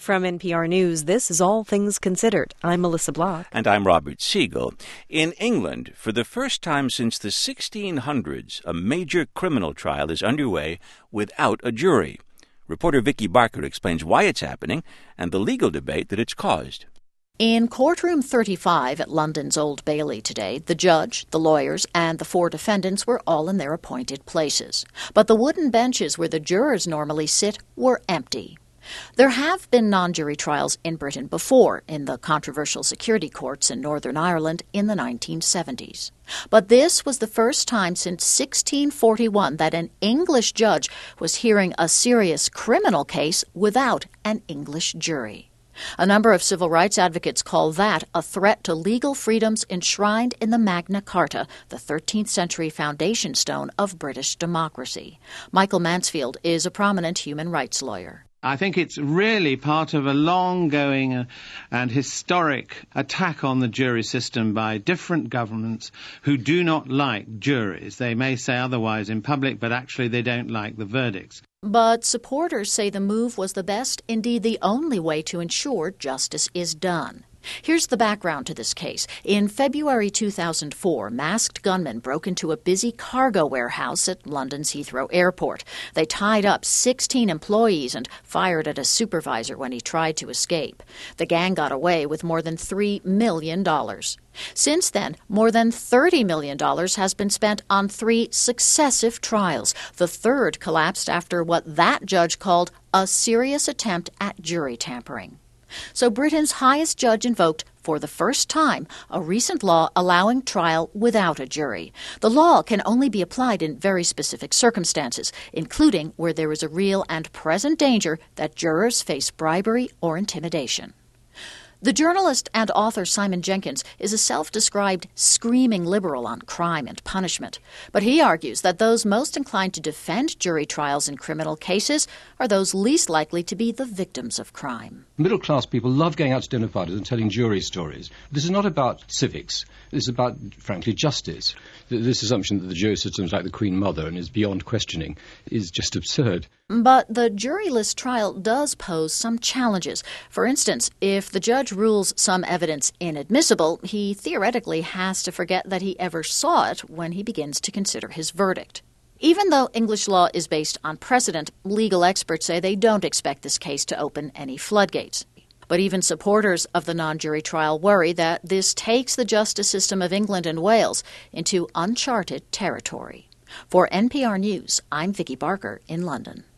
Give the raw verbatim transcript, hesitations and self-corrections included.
From N P R News, this is All Things Considered. I'm Melissa Block. And I'm Robert Siegel. In England, for the first time since the sixteen hundreds, a major criminal trial is underway without a jury. Reporter Vicky Barker explains why it's happening and the legal debate that it's caused. In courtroom thirty-five at London's Old Bailey today, the judge, the lawyers, and the four defendants were all in their appointed places. But the wooden benches where the jurors normally sit were empty. There have been non-jury trials in Britain before, in the controversial security courts in Northern Ireland in the nineteen seventies. But this was the first time since sixteen forty-one that an English judge was hearing a serious criminal case without an English jury. A number of civil rights advocates call that a threat to legal freedoms enshrined in the Magna Carta, the thirteenth century foundation stone of British democracy. Michael Mansfield is a prominent human rights lawyer. I think it's really part of a long-going uh, and historic attack on the jury system by different governments who do not like juries. They may say otherwise in public, but actually they don't like the verdicts. But supporters say the move was the best, indeed the only way to ensure justice is done. Here's the background to this case. In February two thousand four, masked gunmen broke into a busy cargo warehouse at London's Heathrow Airport. They tied up sixteen employees and fired at a supervisor when he tried to escape. The gang got away with more than three million dollars. Since then, more than thirty million dollars has been spent on three successive trials. The third collapsed after what that judge called a serious attempt at jury tampering. So Britain's highest judge invoked, for the first time, a recent law allowing trial without a jury. The law can only be applied in very specific circumstances, including where there is a real and present danger that jurors face bribery or intimidation. The journalist and author Simon Jenkins is a self-described screaming liberal on crime and punishment. But he argues that those most inclined to defend jury trials in criminal cases are those least likely to be the victims of crime. Middle-class people love going out to dinner parties and telling jury stories. This is not about civics. This is about, frankly, justice. This assumption that the jury system is like the Queen Mother and is beyond questioning is just absurd. But the juryless trial does pose some challenges. For instance, if the judge rules some evidence inadmissible, he theoretically has to forget that he ever saw it when he begins to consider his verdict. Even though English law is based on precedent, legal experts say they don't expect this case to open any floodgates. But even supporters of the non-jury trial worry that this takes the justice system of England and Wales into uncharted territory. For N P R News, I'm Vicky Barker in London.